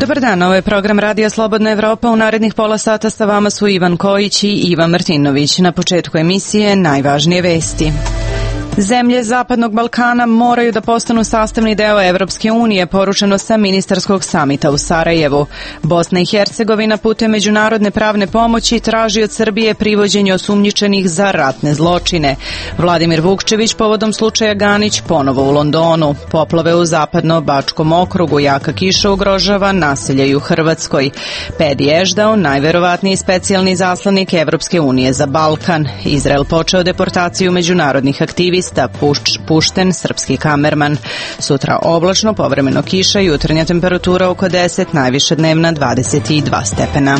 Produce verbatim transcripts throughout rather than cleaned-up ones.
Dobar dan, ovo je program Radija Slobodna Evropa. U narednih pola sata sa vama su Ivan Kojić i Ivan Martinović. Na početku emisije najvažnije vesti. Zemlje Zapadnog Balkana moraju da postanu sastavni deo Evropske unije, poručeno sa ministarskog samita u Sarajevu. Bosna i Hercegovina putem međunarodne pravne pomoći traži od Srbije privođenje osumnjičenih za ratne zločine. Vladimir Vukčević povodom slučaja Ganić ponovo u Londonu. Poplave u zapadno-bačkom okrugu, jaka kiša ugrožava naselje i u Hrvatskoj. Pedi Ešdao, najverovatniji specijalni zaslanik Evropske unije za Balkan. Izrael počeo deportaciju međunarodnih aktivista. Puš, pušten srpski kamerman. Sutra oblačno, povremeno kiša, jutarnja temperatura oko deset, najviša dnevna dvadeset dva stepena.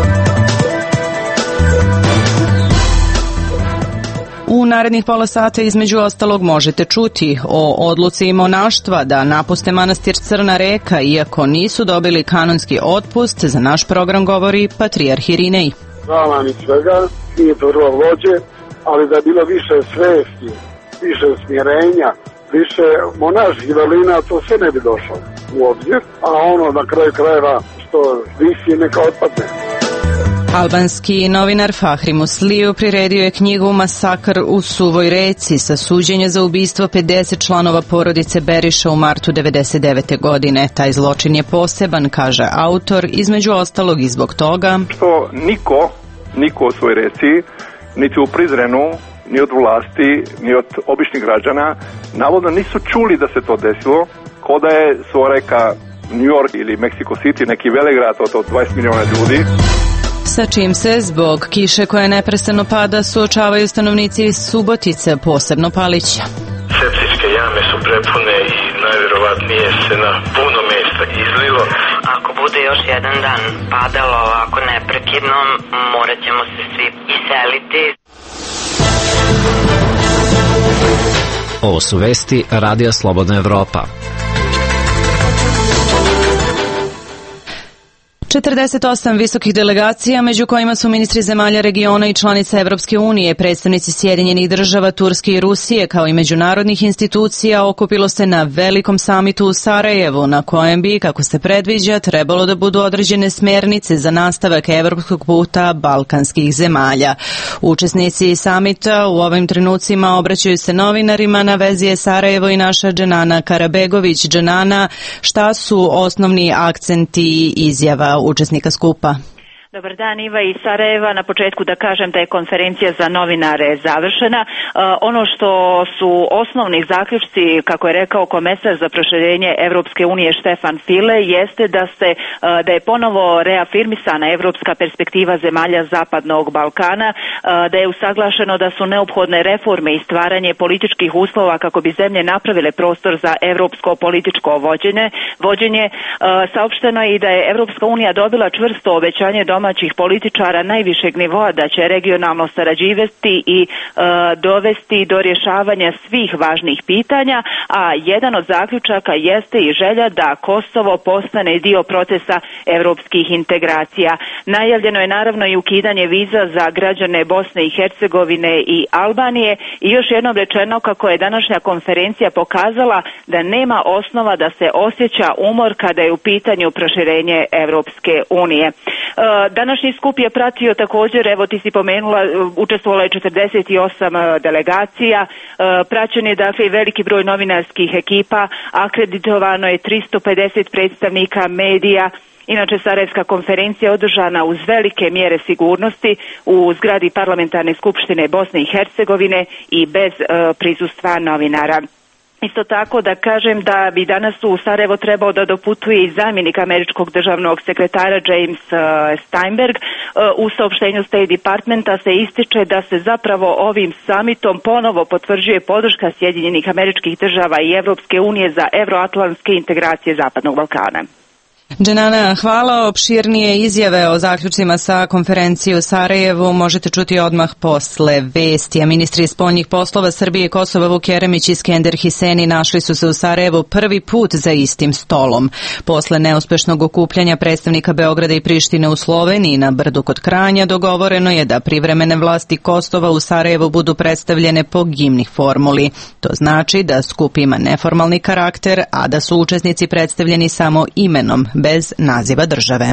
U narednih pola sata između ostalog možete čuti o odluci monaštva da napuste manastir Crna Reka, iako nisu dobili kanonski otpust. Za naš program govori patrijarh Irinej. Hvala mi svega, nije prvo vođe, ali da je bilo više svesti, više smjerenja, više monaških vrlina, to sve ne bi došlo u obzir, a ono na kraju krajeva što visi neka otpadne. Albanski novinar Fahri Musliju priredio je knjigu Masakr u Suvoj Reci sa suđenja za ubistvo pedeset članova porodice Beriša u martu devedeset devete. godine. Taj zločin je poseban, kaže autor, između ostalog i zbog toga što niko, niko u Suvoj Reci, niti u Prizrenu, ni od vlasti, ni od običnih građana, navodno nisu čuli da se to desilo, ko da je Soreka, New York ili Mexico City, neki velegrad od dvadeset miliona ljudi. Sa čim se zbog kiše koja neprestano pada suočavaju stanovnici Subotice, posebno Palića. Septičke jame su prepune i najvjerovatnije se na puno mjesta izlilo. Ako bude još jedan dan padalo ovako neprekidno, morat ćemo se svi iseliti. Ovo su vesti Radija Slobodna Evropa. četrdeset osam visokih delegacija, među kojima su ministri zemalja regiona i članica Evropske unije, predstavnici Sjedinjenih država, Turske i Rusije, kao i međunarodnih institucija, okupilo se na velikom samitu u Sarajevu, na kojem bi, kako se predviđa, trebalo da budu određene smjernice za nastavak evropskog puta balkanskih zemalja. Učesnici samita u ovim trenucima obraćaju se novinarima. Na vezi je Sarajevo i naša Dženana Karabegović. Dženana, šta su osnovni akcenti izjava učesnika skupa? Dobar dan, Iva iz Sarajeva. Na početku da kažem da je konferencija za novinare završena. E, ono što su osnovni zaključci, kako je rekao komesar za proširenje Evropske unije Štefan File, jeste da se e, da je ponovo reafirmisana evropska perspektiva zemalja Zapadnog Balkana, e, da je usaglašeno da su neophodne reforme i stvaranje političkih uslova kako bi zemlje napravile prostor za evropsko političko vođenje. vođenje. E, saopšteno je i da je Evropska unija dobila čvrsto obećanje domaćih političara najvišeg nivoa da će regionalno sarađivati i e, dovesti do rješavanja svih važnih pitanja, a jedan od zaključaka jeste i želja da Kosovo postane dio procesa evropskih integracija. Najavljeno je naravno i ukidanje viza za građane Bosne i Hercegovine i Albanije i još jednom rečeno kako je današnja konferencija pokazala da nema osnova da se osjeća umor kada je u pitanju proširenje Evropske unije. E, Današnji skup je pratio također, evo ti si pomenula, učestvovalo je četrdeset osam delegacija, praćen je dakle i veliki broj novinarskih ekipa, akreditovano je tristo pedeset predstavnika medija. Inače, Sarajevska konferencija je održana uz velike mjere sigurnosti u zgradi Parlamentarne skupštine Bosne i Hercegovine i bez prisustva novinara. Isto tako da kažem da bi danas u Sarajevo trebao da doputuje i zamjenik američkog državnog sekretara James Steinberg. U saopštenju State Departmenta se ističe da se zapravo ovim samitom ponovo potvrđuje podrška Sjedinjenih američkih država i Evropske unije za evroatlantske integracije Zapadnog Balkana. Dženana, hvala. Opširnije izjave o zaključcima sa konferencije u Sarajevu možete čuti odmah posle vesti. A ministri spoljnih poslova Srbije i Kosova Vuk Jeremić i Skender Hiseni našli su se u Sarajevu prvi put za istim stolom. Posle neuspešnog okupljanja predstavnika Beograda i Prištine u Sloveniji na Brdu kod Kranja dogovoreno je da privremene vlasti Kosova u Sarajevu budu predstavljene po gimnih formuli. To znači da skup ima neformalni karakter, a da su učesnici predstavljeni samo imenom bez naziva države.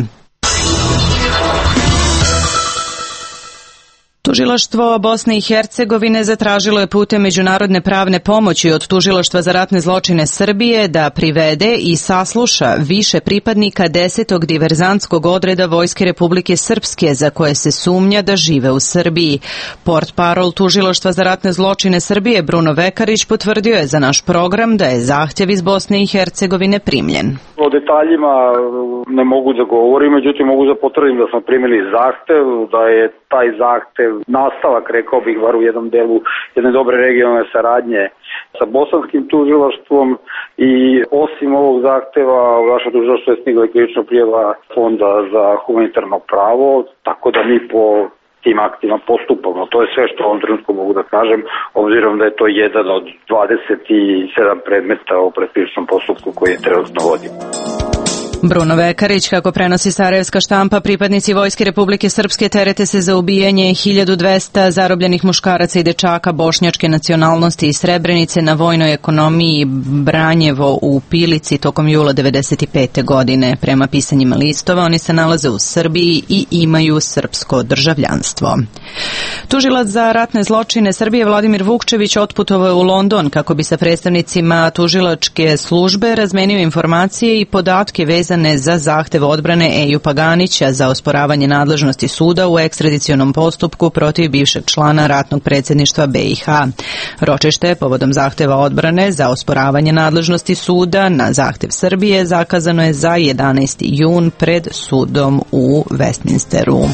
Tužilaštvo Bosne i Hercegovine zatražilo je putem međunarodne pravne pomoći od Tužilaštva za ratne zločine Srbije da privede i sasluša više pripadnika desetog diverzantskog odreda Vojske Republike Srpske za koje se sumnja da žive u Srbiji. Portparol Tužilaštva za ratne zločine Srbije Bruno Vekarić potvrdio je za naš program da je zahtjev iz Bosne i Hercegovine primljen. O detaljima ne mogu da govorim, međutim mogu da potvrdim da smo primili zahtev, da je taj zahtev nastavak, rekao bih, bar u jednom delu jedne dobre regionalne saradnje sa bosanskim tužilaštvom i osim ovog zahteva u naše tužilaštvo je stigla i krivična prijava Fonda za humanitarno pravo, tako da mi po tim aktima postupamo. To je sve što u ovom trenutku mogu da kažem, obzirom da je to jedan od dvadeset sedam predmeta u predkrivičnom postupku koji je trenutno vodim. Bruno Vekarić, kako prenosi sarajevska štampa, pripadnici Vojske Republike Srpske terete se za ubijanje hiljadu dvesta zarobljenih muškaraca i dečaka bošnjačke nacionalnosti iz Srebrenice na vojnoj ekonomiji Branjevo u Pilici tokom jula devedeset pete. godine. Prema pisanjima listova, oni se nalaze u Srbiji i imaju srpsko državljanstvo. Tužilac za ratne zločine Srbije Vladimir Vukčević otputovao je u London kako bi sa predstavnicima tužilačke službe razmenio informacije i podatke vezane za zahtev odbrane Ejupa Ganića za osporavanje nadležnosti suda u ekstradicionom postupku protiv bivšeg člana ratnog predsjedništva B i H. Ročište povodom zahteva odbrane za osporavanje nadležnosti suda na zahtev Srbije zakazano je za jedanaesti jun pred sudom u Westminsteru.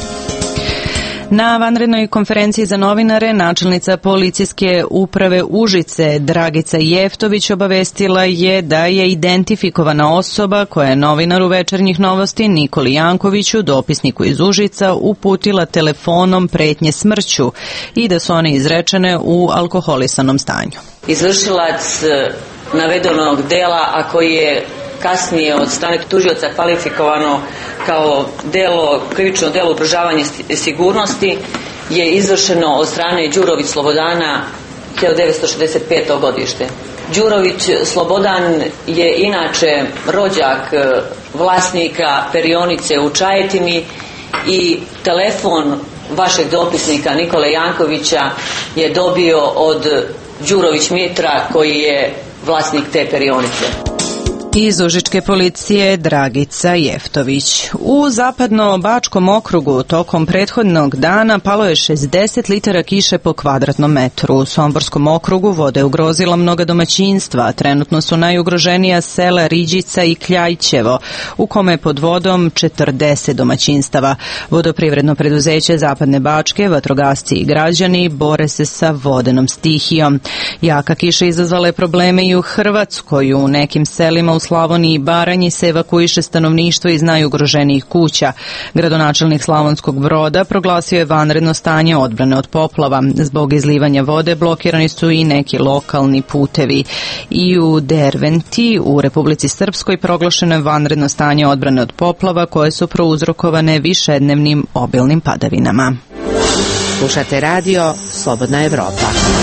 Na vanrednoj konferenciji za novinare načelnica policijske uprave Užice Dragica Jeftović obavestila je da je identifikovana osoba koja je novinaru Večernjih novosti Nikoli Jankoviću, dopisniku iz Užica, uputila telefonom pretnje smrću i da su one izrečene u alkoholisanom stanju. Izvršilac navedenog dela, a koji je kasnije od strane tužioca kvalifikovano kao delo, krivično delo ugrožavanja sigurnosti, je izvršeno od strane Đurović Slobodana hiljadu devetsto šezdeset pete. godište. Đurović Slobodan je inače rođak vlasnika perionice u Čajetini i telefon vašeg dopisnika Nikole Jankovića je dobio od Đurović Mitra koji je vlasnik te perionice. Iz Užičke policije Dragica Jeftović. U zapadno-bačkom okrugu tokom prethodnog dana palo je šezdeset litara kiše po kvadratnom metru. U Somborskom okrugu voda je ugrozila mnoga domaćinstva. Trenutno su najugroženija sela Riđica i Kljajćevo, u kome je pod vodom četrdeset domaćinstava. Vodoprivredno preduzeće Zapadne Bačke, vatrogasci i građani bore se sa vodenom stihijom. Jaka kiša izazvala je probleme i u Hrvatskoj. U nekim selima u Slavoniji i Baranji se evakuiše stanovništvo iz najugroženijih kuća. Gradonačelnik Slavonskog Broda proglasio je vanredno stanje odbrane od poplava. Zbog izlivanja vode blokirani su i neki lokalni putevi. I u Derventi u Republici Srpskoj proglašeno je vanredno stanje odbrane od poplava koje su prouzrokovane višednevnim obilnim padavinama. Slušate radio Slobodna Evropa.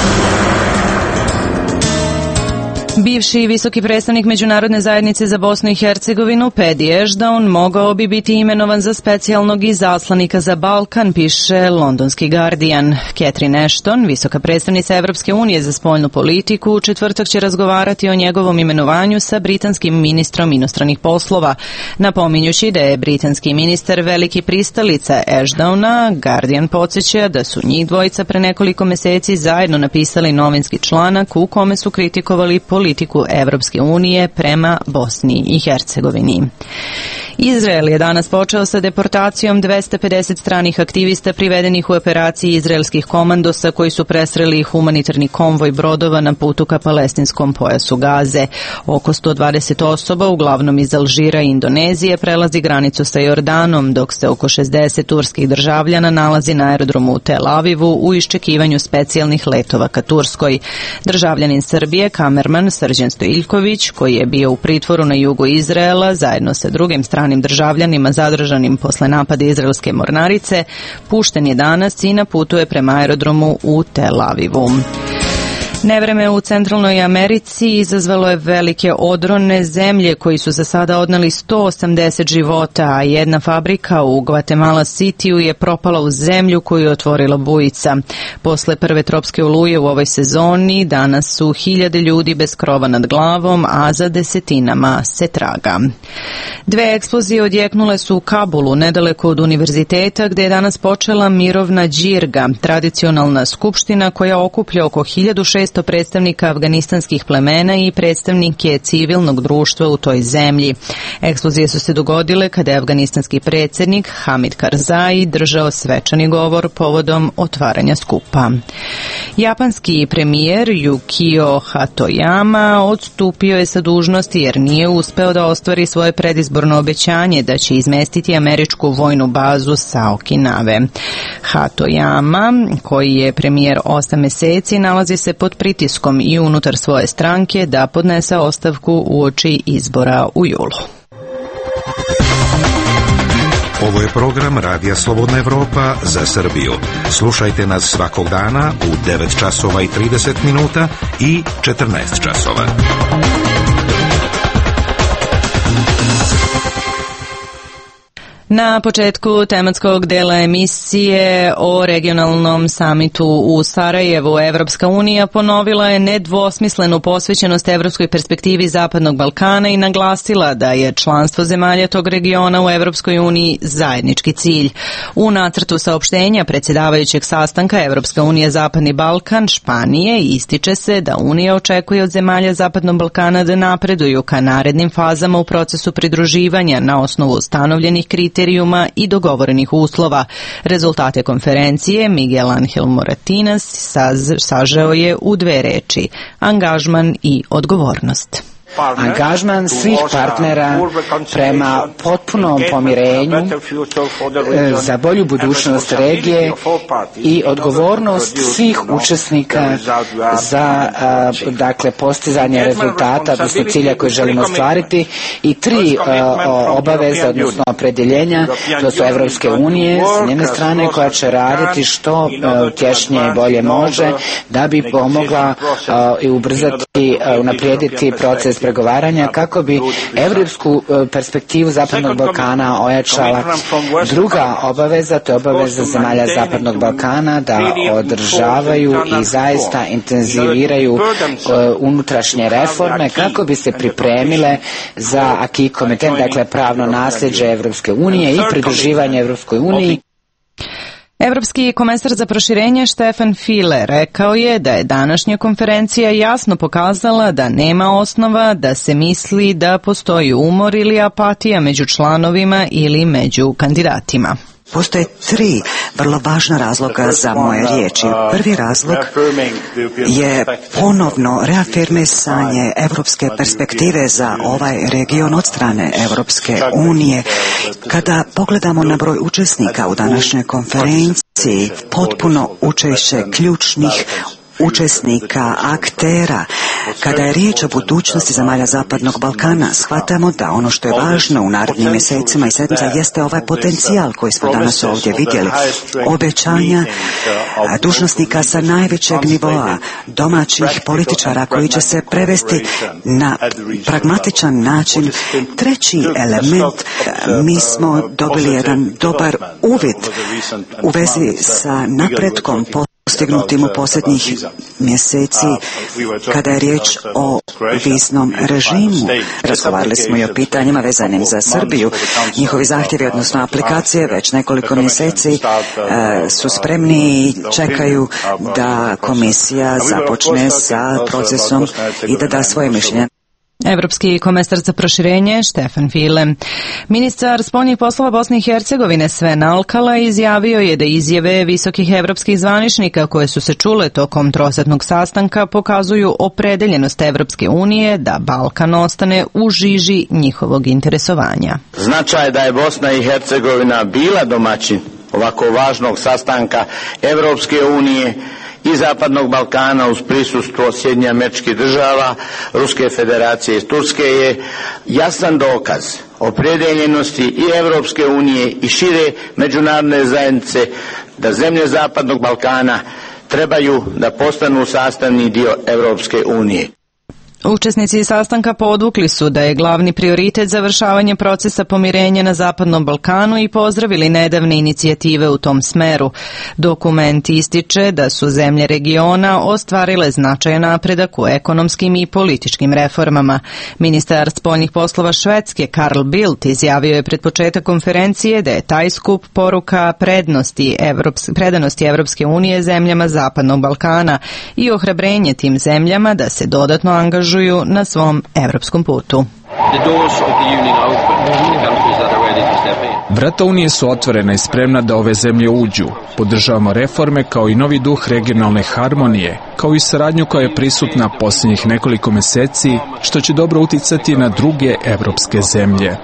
Bivši visoki predstavnik Međunarodne zajednice za Bosnu i Hercegovinu Pedi Ešdaun mogao bi biti imenovan za specijalnog izaslanika za Balkan, piše londonski Guardian. Catherine Ashton, visoka predstavnica Evropske unije za spoljnu politiku, u četvrtak će razgovarati o njegovom imenovanju sa britanskim ministrom inostranih poslova. Napominjući da je britanski ministar veliki pristalica Ashdauna, Guardian podsjeća da su njih dvojica pre nekoliko meseci zajedno napisali novinski članak u kome su kritikovali politiku politiku Evropske unije prema Bosni i Hercegovini. Izrael je danas počeo sa deportacijom dvesta pedeset stranih aktivista privedenih u operaciji izraelskih komandosa koji su presreli humanitarni konvoj brodova na putu ka palestinskom pojasu Gaze. Oko sto dvadeset osoba, uglavnom iz Alžira i Indonezije, prelazi granicu sa Jordanom, dok se oko šezdeset turskih državljana nalazi na aerodromu u Tel Avivu u iščekivanju specijalnih letova ka Turskoj. Državljanin Srbije Kamerman Srđan Stojiljković, koji je bio u pritvoru na jugu Izraela zajedno sa drugim stranim državljanima zadržanim posle napada izraelske mornarice, pušten je danas i na putu je prema aerodromu u Tel Avivu. Nevreme u Centralnoj Americi izazvalo je velike odrone zemlje koji su za sada odneli sto osamdeset života, a jedna fabrika u Guatemala Cityu je propala u zemlju koju je otvorila bujica. Posle prve tropske oluje u ovoj sezoni danas su hiljade ljudi bez krova nad glavom, a za desetinama se traga. Dve eksplozije odjeknule su u Kabulu, nedaleko od univerziteta, gde je danas počela mirovna džirga, tradicionalna skupština koja okuplja oko hiljadu šesto predstavnika afganistanskih plemena i predstavnike civilnog društva u toj zemlji. Eksplozije su se dogodile kada je afganistanski predsjednik Hamid Karzai držao svečani govor povodom otvaranja skupa. Japanski premijer Yukio Hatoyama odstupio je sa dužnosti jer nije uspeo da ostvari svoje predizborno obećanje da će izmestiti američku vojnu bazu sa Okinave. Hatoyama, koji je premijer osam meseci, nalazi se pod pritiskom i unutar svoje stranke da podnese ostavku uoči izbora u julu. Ovo je program Radija Slobodna Evropa za Srbiju. Slušajte nas svakog dana u devet časova i trideset minuta i četrnaest časova. Na početku tematskog dela emisije o regionalnom samitu u Sarajevu, Evropska unija ponovila je nedvosmislenu posvećenost evropskoj perspektivi Zapadnog Balkana i naglasila da je članstvo zemalja tog regiona u Evropskoj uniji zajednički cilj. U nacrtu saopštenja predsjedavajućeg sastanka Evropska unija Zapadni Balkan Španije ističe se da Unija očekuje od zemalja Zapadnog Balkana da napreduju ka narednim fazama u procesu pridruživanja na osnovu ustanovljenih kriterijuma i dogovorenih uslova. Rezultate konferencije Miguel Angel Moratinas sažeo je u dve reči: angažman i odgovornost. Angažman svih partnera prema potpunom pomirenju za bolju budućnost regije i odgovornost svih učesnika za dakle postizanje rezultata, odnosno cilja koje želimo ostvariti, i tri obaveze, odnosno opredjeljenja, to su Evropske unije s njene strane, koja će raditi što tješnije i bolje može da bi pomogla i ubrzati, unaprijediti proces pregovaranja kako bi evropsku perspektivu Zapadnog Balkana ojačala. Druga obaveza, to je obaveza zemalja Zapadnog Balkana da održavaju i zaista intenziviraju unutrašnje reforme kako bi se pripremile za acquis communautaire, dakle pravno nasljeđe Evropske unije i pridruživanje Evropskoj uniji. Evropski komesar za proširenje Stefan Füle rekao je da je današnja konferencija jasno pokazala da nema osnova da se misli da postoji umor ili apatija među članovima ili među kandidatima. Postoje tri vrlo važna razloga za moje riječi. Prvi razlog je ponovno reafirmisanje evropske perspektive za ovaj region od strane Evropske unije. Kada pogledamo na broj učesnika u današnjoj konferenciji, potpuno učešće ključnih učesnika, aktera. Kada je riječ o budućnosti zemalja Zapadnog Balkana, shvatamo da ono što je važno u narednim mjesecima i sedmicama jeste ovaj potencijal koji smo danas ovdje vidjeli. Obećanja dužnosnika sa najvećeg nivoa, domaćih političara koji će se prevesti na pragmatičan način. Treći element, mi smo dobili jedan dobar uvid u vezi sa napretkom postignutim u posljednjih mjeseci kada je riječ o viznom režimu. Razgovarali smo i o pitanjima vezanim za Srbiju. Njihovi zahtjevi, odnosno aplikacije, već nekoliko mjeseci e, su spremni i čekaju da komisija započne sa procesom i da da svoje mišljenje. Evropski komesar za proširenje Stefan Füle. Ministar spoljnih poslova Bosne i Hercegovine Sven Alkala izjavio je da izjave visokih evropskih zvaničnika koje su se čule tokom trosatnog sastanka pokazuju opredeljenost Evropske unije da Balkan ostane u žiži njihovog interesovanja. Značaj da je Bosna i Hercegovina bila domaćin ovako važnog sastanka Evropske unije i Zapadnog Balkana uz prisustvo Sjedinjenih Američkih Država, Ruske Federacije i Turske je jasan dokaz opredeljenosti i Evropske unije i šire međunarodne zajednice da zemlje Zapadnog Balkana trebaju da postanu sastavni dio Evropske unije. Učesnici sastanka podvukli su da je glavni prioritet završavanje procesa pomirenja na Zapadnom Balkanu i pozdravili nedavne inicijative u tom smeru. Dokument ističe da su zemlje regiona ostvarile značajan napredak u ekonomskim i političkim reformama. Ministar spoljnih poslova Švedske Carl Bildt izjavio je pred početak konferencije da je taj skup poruka prednosti Evrops, predanosti Evropske unije zemljama Zapadnog Balkana i ohrabrenje tim zemljama da se dodatno angažuju na svom evropskom putu. Vrata Unije su otvorena i spremna da ove zemlje uđu. Podržavamo reforme kao i novi duh regionalne harmonije, kao i saradnju koja je prisutna posljednjih nekoliko meseci, što će dobro uticati na druge evropske zemlje.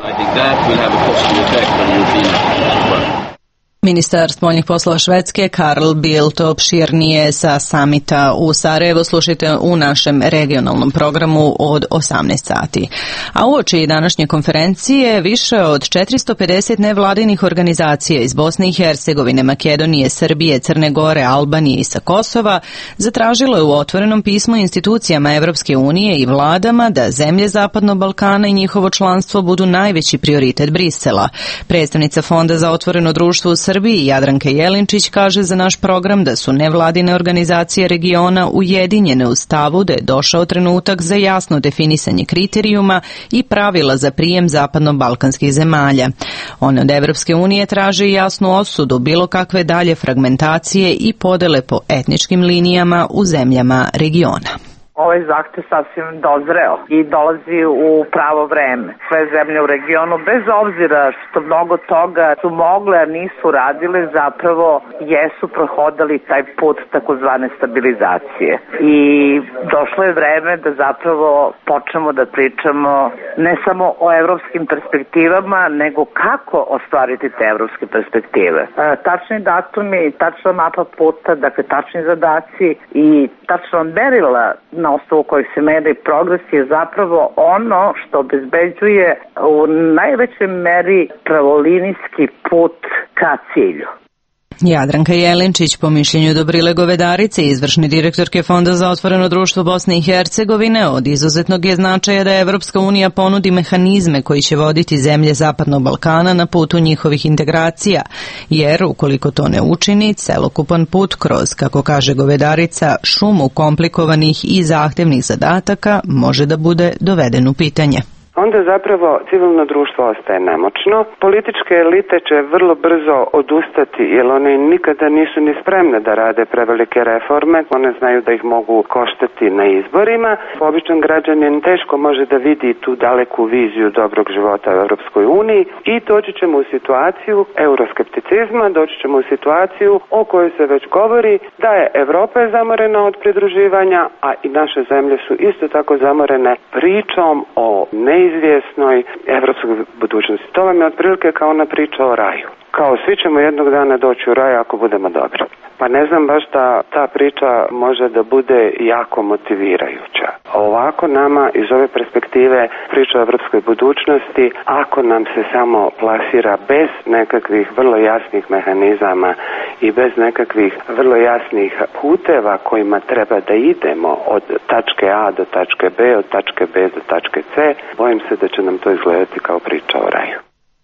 Ministar spoljnih poslova Švedske Carl Bildt opširnije sa samita u Sarajevu slušajte u našem regionalnom programu od osamnaest sati. A uoči današnje konferencije više od četiristo pedeset nevladinih organizacija iz Bosne i Hercegovine, Makedonije, Srbije, Crne Gore, Albanije i sa Kosova zatražilo je u otvorenom pismu institucijama Evropske unije i vladama da zemlje Zapadnog Balkana i njihovo članstvo budu najveći prioritet Brisela. Predstavnica Fonda za otvoreno društvo u Srbiji Jadranka Jelinčić kaže za naš program da su nevladine organizacije regiona ujedinjene u stavu da je došao trenutak za jasno definisanje kriterijuma i pravila za prijem zapadno-balkanskih zemalja. One od Evropske unije traže jasnu osudu bilo kakve dalje fragmentacije i podele po etničkim linijama u zemljama regiona. Ovaj zahtev sasvim dozreo i dolazi u pravo vreme. Sve zemlje u regionu, bez obzira što mnogo toga su mogle, a nisu radile, zapravo jesu prohodali taj put takozvane stabilizacije. I došlo je vreme da zapravo počnemo da pričamo ne samo o evropskim perspektivama, nego kako ostvariti te evropske perspektive. E, tačni datumi, tačna mapa puta, dakle tačni zadaci i tačna merila na osnovu kojih se meri progres je zapravo ono što obezbeđuje u najvećoj meri pravolinijski put ka cilju. Jadranka Jelinčić, po mišljenju Dobrile Govedarice, izvršne direktorke Fonda za otvoreno društvo Bosne i Hercegovine, od izuzetnog je značaja da Evropska unija ponudi mehanizme koji će voditi zemlje Zapadnog Balkana na putu njihovih integracija, jer ukoliko to ne učini, celokupan put kroz, kako kaže Govedarica, šumu komplikovanih i zahtevnih zadataka može da bude doveden u pitanje. Onda zapravo civilno društvo ostaje nemoćno. Političke elite će vrlo brzo odustati jer one nikada nisu ni spremne da rade prevelike reforme. One znaju da ih mogu koštati na izborima. Običan građanin teško može da vidi tu daleku viziju dobrog života u Europskoj uniji i doći ćemo u situaciju euroskepticizma, doći ćemo u situaciju o kojoj se već govori da je Evropa je zamorena od pridruživanja, a i naše zemlje su isto tako zamorene pričom o ne izvjesnoj evropskoj budućnosti. To vam je otprilike kao ona priča o raju. Kao svi ćemo jednog dana doći u raj ako budemo dobri. Pa ne znam baš da ta priča može da bude jako motivirajuća. Ovako nama iz ove perspektive priča o evropskoj budućnosti, ako nam se samo plasira bez nekakvih vrlo jasnih mehanizama i bez nekakvih vrlo jasnih puteva kojima treba da idemo od tačke A do tačke B, od tačke B do tačke C, bojim se da će nam to izgledati kao priča o raju.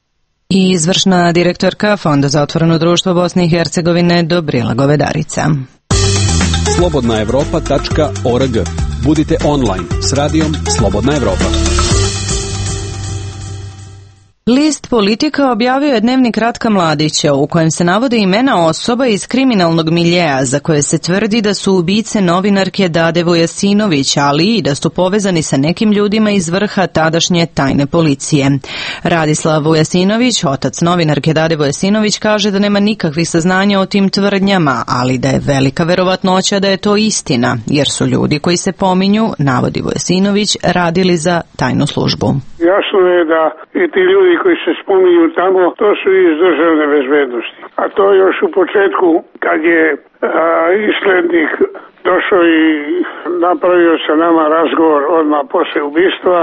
I izvršna direktorka Fonda za otvoreno društvo Bosne i Hercegovine Dobrila Govedarica. slobodna evropa tačka org. Budite online s radijom Slobodna Evropa. List Politika objavio je dnevnik Ratka Mladića u kojem se navode imena osoba iz kriminalnog miljeja za koje se tvrdi da su ubice novinarke Dade Vujasinović, ali i da su povezani sa nekim ljudima iz vrha tadašnje tajne policije. Radislav Vujasinović, otac novinarke Dade Vujasinović, kaže da nema nikakvih saznanja o tim tvrdnjama, ali da je velika verovatnoća da je to istina, jer su ljudi koji se pominju, navodi Vujasinović, radili za tajnu službu. Jasno je da i ti ljudi koji se spominju tamo, to su iz državne bezbednosti. A to još u početku, kad je a, islednik došao i napravio sa nama razgovor odmah posle ubistva,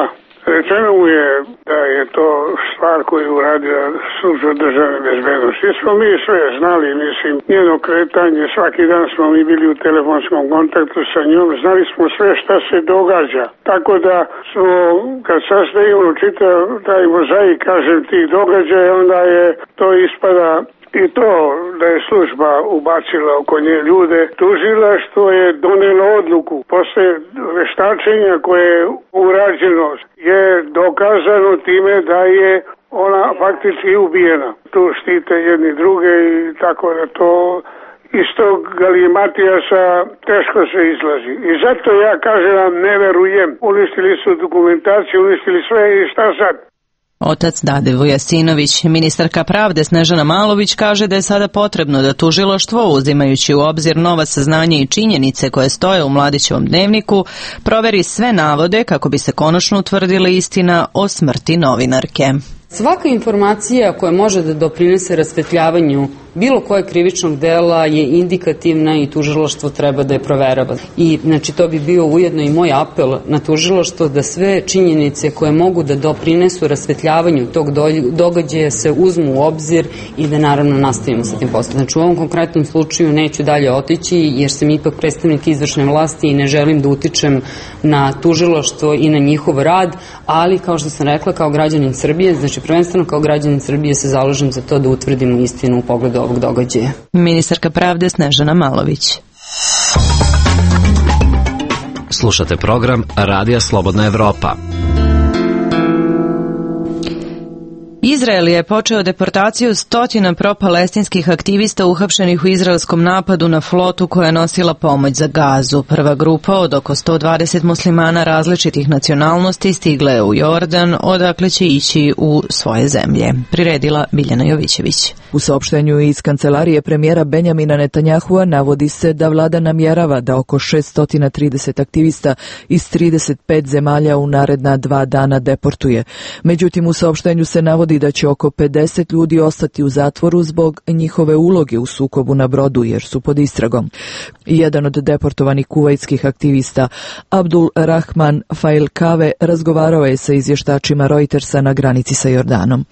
Rečeno mu je da je to stvar koju uradio služba državne bezbednosti. Smo mi sve znali, mislim, njeno kretanje, svaki dan smo mi bili u telefonskom kontaktu sa njom, znali smo sve šta se događa. Tako da smo, kad sastavimo čitav taj mozaik, kažem, tih događaja, onda je to ispada i to da je služba ubacila oko nje ljude, tužila što je donela odluku. Posle veštačenja koje je urađeno je dokazano time da je ona faktički ubijena. Tu štite jedni druge i tako da to iz tog galimatijasa teško se izlazi. I zato ja kažem vam ne verujem. Uništili su dokumentaciju, uništili sve i šta sad? Otac Dade Vujasinović, ministarka pravde Snežana Malović kaže da je sada potrebno da tužilaštvo, uzimajući u obzir nova saznanja i činjenice koje stoje u Mladićevom dnevniku, proveri sve navode kako bi se konačno utvrdila istina o smrti novinarke. Svaka informacija koja može da doprinese rasvetljavanju bilo koje krivičnog dela je indikativna i tužilaštvo treba da je proverava. I znači to bi bio ujedno i moj apel na tužilaštvo da sve činjenice koje mogu da doprinesu rasvetljavanju tog događaja se uzmu u obzir i da naravno nastavimo sa tim poslom. Znači u ovom konkretnom slučaju neću dalje otići jer sam ipak predstavnik izvršne vlasti i ne želim da utičem na tužilaštvo i na njihov rad, ali kao što sam rekla kao građanin Srbije, znači prvenstveno kao građanin Srbije se zalažem za to da utvrdimo istinu u pogledu ovog događaja. Ministarka pravde Snežana Malović. Slušate program Radija Slobodna Evropa. Izrael je počeo deportaciju stotina propalestinskih aktivista uhapšenih u izraelskom napadu na flotu koja je nosila pomoć za Gazu. Prva grupa od oko sto dvadeset muslimana različitih nacionalnosti stigla je u Jordan, odakle će ići u svoje zemlje. Priredila Biljana Jovićević. U saopštenju iz kancelarije premijera Benjamina Netanjahua navodi se da vlada namjerava da oko šesto trideset aktivista iz trideset pet zemalja u naredna dva dana deportuje. Međutim, u saopštenju se navodi da će oko pedeset ljudi ostati u zatvoru zbog njihove uloge u sukobu na brodu jer su pod istragom. Jedan od deportovanih kuvajtskih aktivista, Abdul Rahman Fail Kave, razgovarao je sa izvještačima Reutersa na granici sa Jordanom.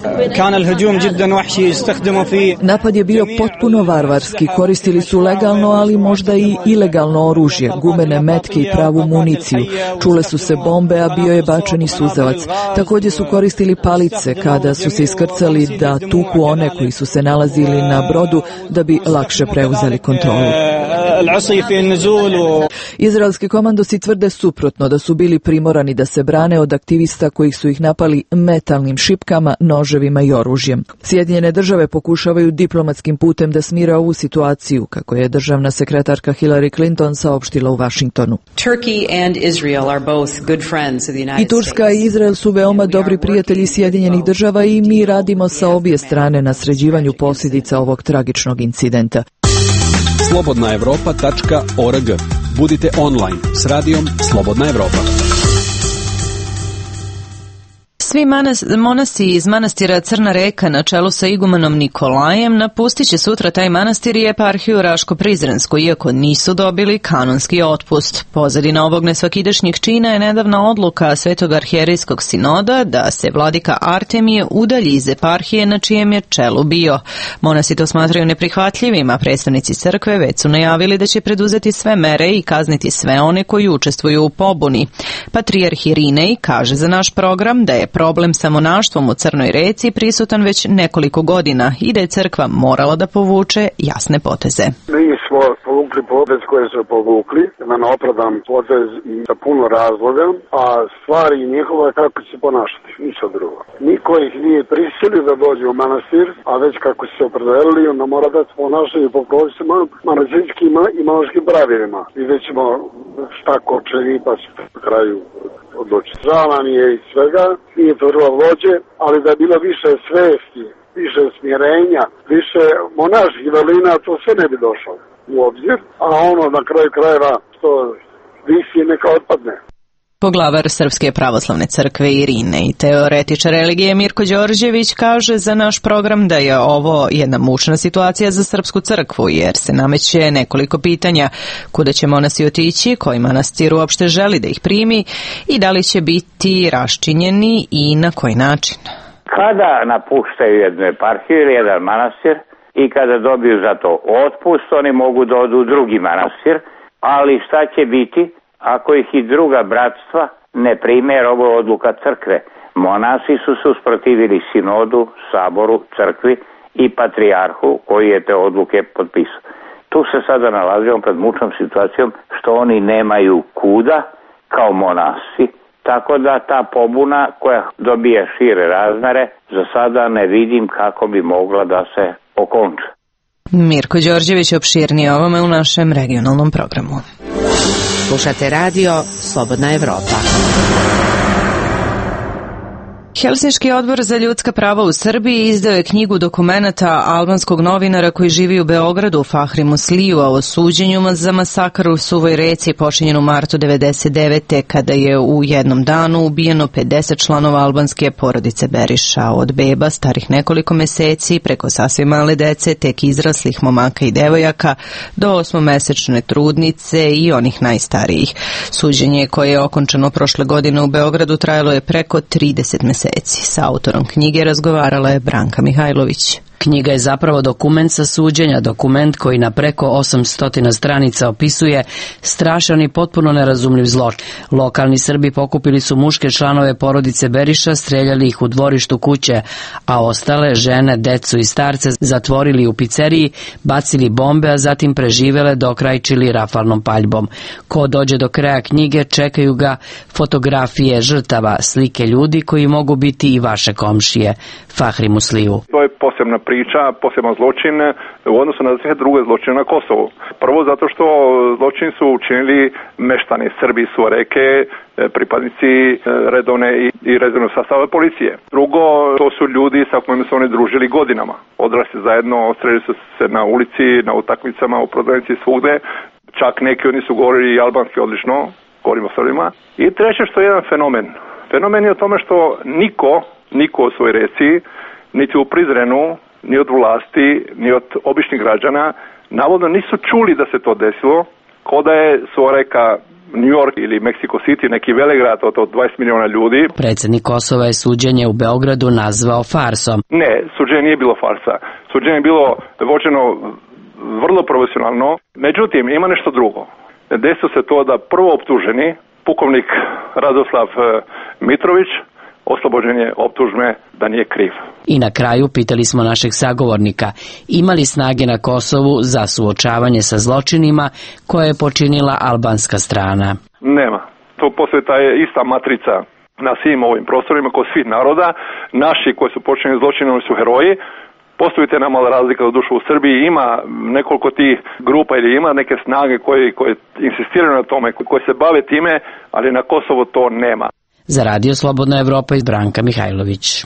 Napad je bio potpuno varvarski, koristili su legalno, ali možda i ilegalno oružje, gumene metke i pravu municiju. Čule su se bombe, a bio je bačeni suzavac. Također su koristili palice kada su se iskrcali da tuku one koji su se nalazili na brodu da bi lakše preuzeli kontrolu. Izraelski komandosi tvrde suprotno, da su bili primorani da se brane od aktivista kojih su ih napali metalnim šipkama, noževima i oružjem. Sjedinjene države pokušavaju diplomatskim putem da smire ovu situaciju, kako je državna sekretarka Hillary Clinton saopštila u Vašingtonu. I Turska i Izrael su veoma dobri prijatelji Sjedinjenih država i mi radimo sa obje strane na sređivanju posljedica ovog tragičnog incidenta. slobodna evropa tačka org. Budite online s radijom Slobodna Evropa. Svi monasi iz manastira Crna Reka na čelu sa igumanom Nikolajem napustit će sutra taj manastir i eparhiju Raško-Prizrensku, iako nisu dobili kanonski otpust. Pozadina ovog nesvakidašnjeg čina je nedavna odluka Svetog arhijerejskog sinoda da se vladika Artemije udalji iz eparhije na čijem je čelu bio. Monasi to smatraju neprihvatljivim, a predstavnici crkve već su najavili da će preduzeti sve mere i kazniti sve one koji učestvuju u pobuni. Patrijarh Irinej kaže za naš program da je problem sa monaštvom u Crnoj Reci prisutan već nekoliko godina i da je crkva morala da povuče jasne poteze. Mi smo povukli potez koje su povukli, jedan opravdan potez i sa puno razloga, a stvari njihova je kako će se ponašati, ništa drugo. Niko ih nije prisilio da dođe u manastir, a već kako se opredelili, onda mora da se ponašaju po propisima, manasirskim i monaškim pravilima. Vidjet ćemo šta ko čini, pa se na kraju odlučiti. Žalan je i svega, nije prvo vođe, ali da je bilo više svesti, više smjerenja, više monaških velina, to sve ne bi došlo u obzir, a ono na kraju krajeva što visi neka otpadne. Poglavar Srpske pravoslavne crkve Irine i teoretičar religije Mirko Đorđević kaže za naš program da je ovo jedna mučna situacija za Srpsku crkvu, jer se nameće nekoliko pitanja: kuda će monasi otići, koji manastir uopšte želi da ih primi i da li će biti raščinjeni i na koji način. Kada napuštaju jednu eparhiju ili jedan manastir i kada dobiju za to otpust, oni mogu da odu u drugi manastir, ali šta će biti ako ih i druga bratstva ne prime, jer ovo je odluka crkve. Monasi su se usprotivili sinodu, saboru, crkvi i patrijarhu koji je te odluke potpisao. Tu se sada nalazimo pred mučnom situacijom što oni nemaju kuda kao monasi, tako da ta pobuna koja dobije šire razmere za sada ne vidim kako bi mogla da se okonča. Mirko Đorđević opširnije ovome u našem regionalnom programu. Slušate radio Slobodna Evropa. Helsinški odbor za ljudska prava u Srbiji izdao je knjigu dokumenata albanskog novinara koji živi u Beogradu, Fahri Musliju, o suđenju za masakar u Suvoj Reci počinjen u martu devedeset devete. kada je u jednom danu ubijeno pedeset članova albanske porodice Beriša, od beba starih nekoliko meseci preko sasvim male dece, tek izraslih momaka i devojaka, do osmomesečne trudnice i onih najstarijih. Suđenje koje je okončano prošle godine u Beogradu trajalo je preko trideset meseci. Sa autorom knjige razgovarala je Branka Mihajlović. Knjiga je zapravo dokument sa suđenja, dokument koji na preko osamsto stranica opisuje strašan i potpuno nerazumljiv zločin. Lokalni Srbi pokupili su muške članove porodice Beriša, streljali ih u dvorištu kuće, a ostale žene, decu i starce zatvorili u pizzeriji, bacili bombe, a zatim preživele dokrajčili rafalnom paljbom. Ko dođe do kraja knjige, čekaju ga fotografije žrtava, slike ljudi koji mogu biti i vaše komšije. Fahri Musliju. To je posebna priča, poseban zločin u odnosu na sve druge zločine na Kosovu. Prvo zato što zločin su učinili meštani Srbi su reke, pripadnici redovne i redovnog sastava policije. Drugo, to su ljudi sa kojima su oni družili godinama. Odrasli zajedno, streljali su se na ulici, na utakmicama, u prodavnici, svugde. Čak neki oni su govorili i albanski odlično, govorimo o Srbima. I treće što je jedan fenomen. Fenomen je o tome što niko, niko u svojoj reci, niti u Prizrenu, ni od vlasti, ni od običnih građana, navodno nisu čuli da se to desilo, ko da je Soreka, New York ili Mexico City, neki velegrad od dvadeset miliona ljudi. Predsjednik Kosova je suđenje u Beogradu nazvao farsom. Ne, suđenje nije bilo farsa. Suđenje je bilo vođeno vrlo profesionalno. Međutim, ima nešto drugo. Desilo se to da prvo optuženi, pukovnik Radoslav Mitrović, oslobođen je optužbe da nije kriv. I na kraju pitali smo našeg sagovornika, ima li snage na Kosovu za suočavanje sa zločinima koje je počinila albanska strana? Nema. To postoji ta ista matrica na svim ovim prostorima kod svih naroda. Naši koji su počinili zločinom su heroji. Postoji te namala razlika u dušu u Srbiji. Ima nekoliko tih grupa ili ima neke snage koje, koje insistiraju na tome, koje se bave time, ali na Kosovu to nema. Za Radio Slobodna Evropa iz Branka Mihajlović.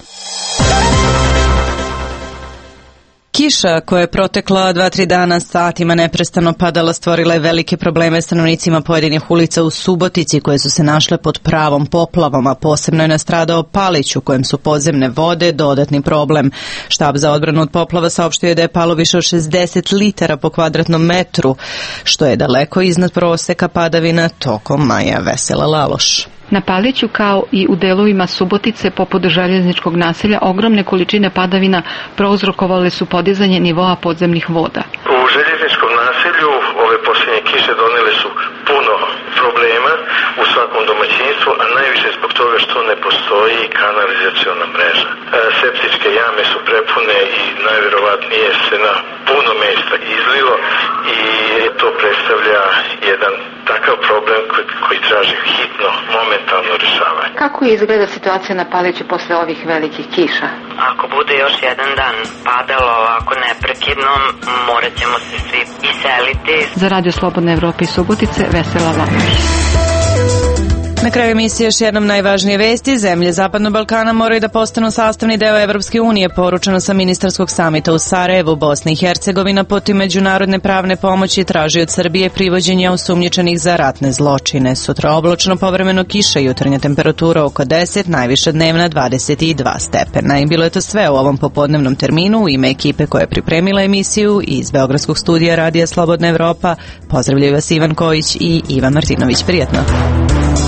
Kiša koja je protekla dva, tri dana satima neprestano padala stvorila je velike probleme stanovnicima pojedinih ulica u Subotici koje su se našle pod pravom poplavom, a posebno je nastradao Palić u kojem su podzemne vode dodatni problem. Štab za odbranu od poplava saopštio je da je palo više od šezdeset litara po kvadratnom metru, što je daleko iznad proseka padavina tokom maja. Vesela Laloš. Na Paliću kao i u delovima Subotice poput željezničkog naselja ogromne količine padavina prouzrokovale su podizanje nivoa podzemnih voda. U željezničkom naselju ove posljednje kiše donele su puno problema u svakom domaćinstvu, a najviše zbog toga što ne postoji kanalizaciona mreža. Septičke jame su prepune i najvjerovatnije se na puno mjesta izlilo i to predstavlja jedan takav problem koji, koji traži hitno, momentalno rješavanje. Kako izgleda situacija na Paliću posle ovih velikih kiša? Ako bude još jedan dan padalo ovako neprekidno, morat ćemo se svi iseliti. Za Radio Slobodna Evropa i Subotice, Vesela Laloš. Na kraju emisije još jednom najvažnije vesti. Zemlje Zapadnog Balkana moraju da postanu sastavni deo Evropske unije, poručeno sa ministarskog samita u Sarajevu. Bosna i Hercegovina putem međunarodne pravne pomoći traži od Srbije privođenja osumnjičenih za ratne zločine. Sutra oblačno, povremeno kiša, jutarnja temperatura oko deset, najviša dnevna dvadeset dva stepena. I bilo je to sve u ovom popodnevnom terminu. U ime ekipe koja je pripremila emisiju iz Beogradskog studija Radija Slobodna Evropa, pozdravljaju vas Ivan Kojić i Ivan Martinović. Prijetno.